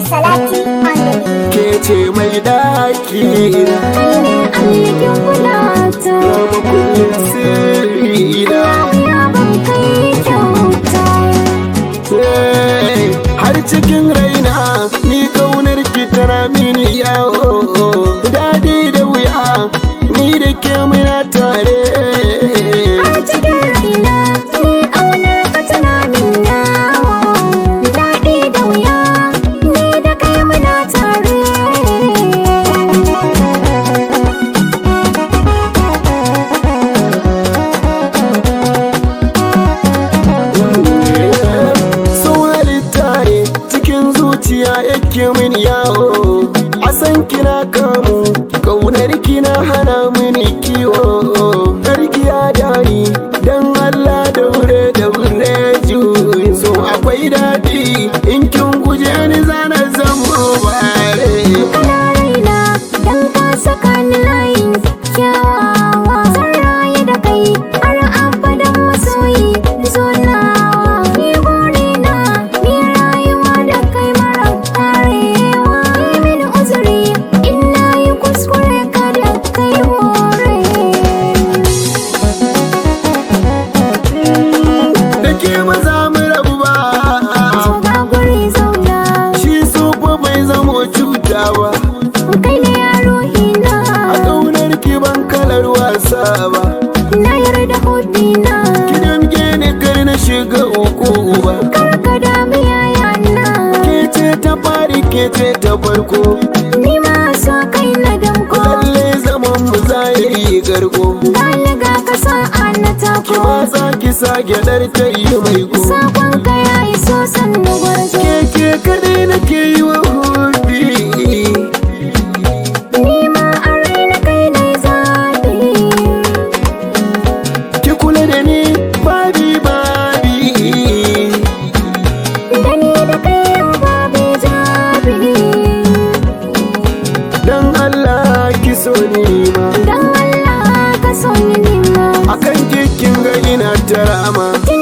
Salati ke ce mai daki na allikin kulata rama kullum sirri na ya ban kai kyauta har cikin raina ni kaunar ki tana mini yawo daɗi da wuya ni da ke muna tare a cikin raina ni ƙaunar ka tana min yawo daɗi da wuya ni da kai muna tare zuciya yake min yawo a san kina kamu kaunar kina hana mini kiwo karkiya dani dan Allah da wure juyi so akwai daɗi in kin guje ni zana zamo bare kana raina dan ka saka ni layin kyawawa zan rayu da kai har abadan masoyi zo nawa ni burina ni rayuwa da kai mara karewa min uzuri in nayi kuskure kada kai hore da ke maza mu rabu ba ga guri zauna shi so fa bai zamo cuta ba kai ne ya ruhina a ƙaunar ki ban kalar wasa ba na yarda hobina ki damge ni kar na shiga uku ba karka dami yayana ke ce ta fari ke ce ta farko ni ma sa kai na damko lalle zaman mu za ya yi garko galiga ka sa'a na ki tako matsa ki sa gyaɗar ta yi mai ko sakon ka yayi so sannu gwarzo ke kaɗai nake yi wa hobi ni ma a raina kai ne zaɓi ki kula da ni babi da ni da kai yau babu zaɓi dan Allah ki so ni ma dan Allah ka so ni nima akan kikin ga ina ta rama